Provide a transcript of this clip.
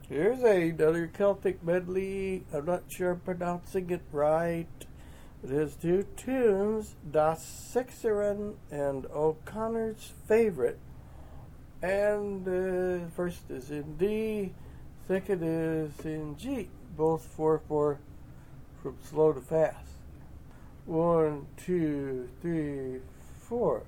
Here's another Celtic medley. I'm not sure I'm pronouncing it right. It has two tunes, Das Sixeren and O'Connor's Favorite. And first is in D, second is in G, both 4/4 from slow to fast. 1, 2, 3, 4.